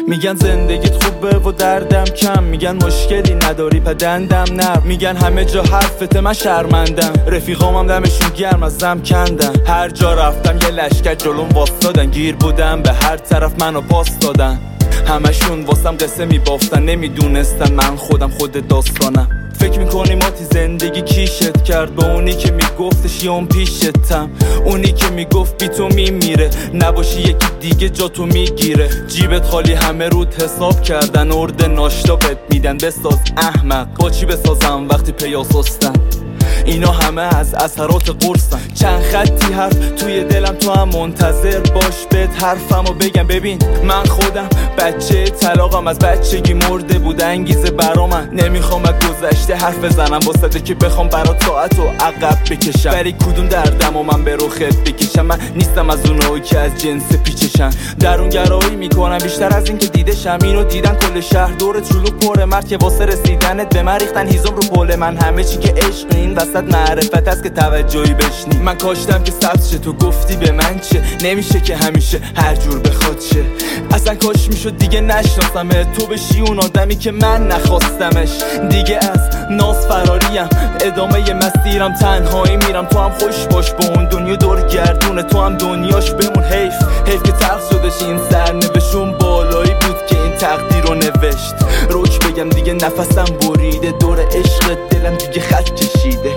میگن زندگیت خوبه و دردم کم، میگن مشکلی نداری پدندم نرم، میگن همه جا حرفت من شرمندم، رفیقامم دمشون گرم از دم کندن، هر جا رفتم یه لشکر جلوم واسدادن، گیر بودم به هر طرف منو پاس دادن، همشون واسم قصه میبافتن، نمیدونستن من خودم خود داستانم. فکر میکنی ماتی زندگی کیشت کرد، به اونی که میگفتش یه اون پیشتم، اونی که میگفت بی تو میمیره، نباشی یکی دیگه جا تو میگیره، جیبت خالی همه رود حساب کردن، ارد ناشتا بهت میدن بساز احمق، با چی بسازم وقتی پیاسستن، اینا همه از اثرات قرصن، چند خطی حرف توی دلم، تو هم منتظر باش بهت حرفمو بگم. ببین من خودم بچه طلاقم، از بچگی مرده بود انگیزه برا من، نمیخوام از گذشته حرف بزنم واسده که بخوام برا طاعت و عقب بکشم، ولی کدوم دردم و من به روخت بکشم، من نیستم از اونایی که از جنس پیچشن، درونگرایی میکنم بیشتر از این که دیدشم، اینو دیدن کل شهر دورت شلوغ پره، مرد که واسه رسیدنت به من ریختن هیزم رو پل من، همه چی که عشق این وسط معرفت هست که توجهی بشنی، من کاشتم که سبز شه تو گفتی به من چه، نمیشه که همیشه هر جور بخواد شه، اصلا کاش میشد دیگه نشناسمه، تو بشی اون آدمی که من نخواستمش، دیگه از ناز فراریم، ادامه مسیرم تنهایی میرم، تو هم خوش باش با اون دنیا دور گردونه، تو هم دنیاش بمون، حیف که تلخ شدش این سرنوشتون، بالایی بود که این تقدیر رو نوشت، روک بگم دیگه نفسم بریده، دور عشق دلم دیگه خط کشیده.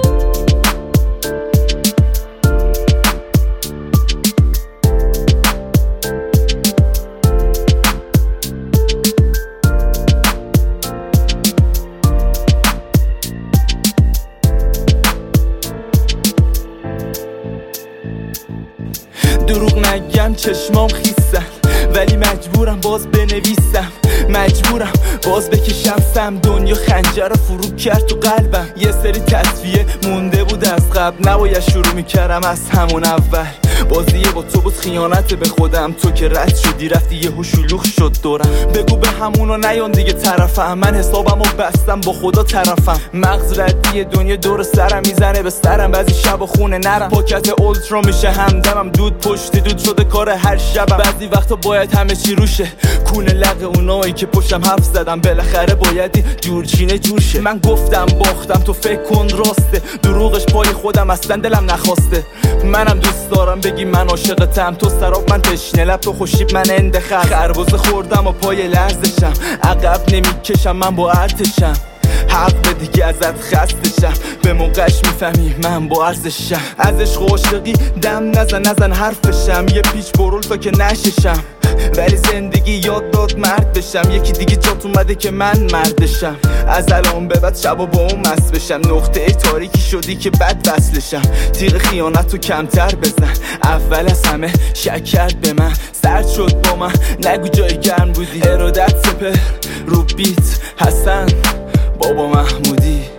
دروغ نگم چشمام خیسن، ولی مجبورم باز بنویسم، مجبورم باز بکشم سم، دنیا خنجر رو فرو کرد تو قلبم، یه سری تصفیه مونده بود از قبل، نباید شروع میکردم از همون اول، بازیه با تو بود خیانت به خودم، تو که رد شدی رفتی یهو شلوغ شد دورم، بگو به همونو نیان دیگه طرفم، من حسابمو بستم با خدا طرفم، مغز ردی دنیا دور سرم میزنه به سرم، بعضی شب خونه نرم، پاکت اولترا میشه همدمم، دود پشت دود شده کار هر شبم، بعضی وقتا باید همه چی روشه، کونه لق اونایی که پشتم حرف زدم، بالاخره باید جورچینه جورشه، من گفتم باختم تو فکر کن راسته، دروغش پای خودم اصلا دلم نخواسته، منم دوست دارم بگی من عاشقتم، تو سراب من تشنه لب، تو خوشیب من اندخر، خربزه خوردم و پای لرزشم، عقب نمیکشم من با ارتشم، حق به دیگه ازت خستشم، به موقعش میفهمی من با ارزشم، از عشق و عاشقی دم نزن حرفشم، یه پیچ برول که نششم، ولی زندگی یاد داد مرد بشم، یکی دیگه جات اومده که من مردشم، از الان به بعد شبا با اون مست بشم، نقطه ای تاریکی شدی که بد وصلشم، تیغ خیانت رو کمتر بزن، اول از همه شک کرد به من، سرد شد با من نگو جای گرم بودی، ارادت سپر رو بیت حسن بابا محمودی.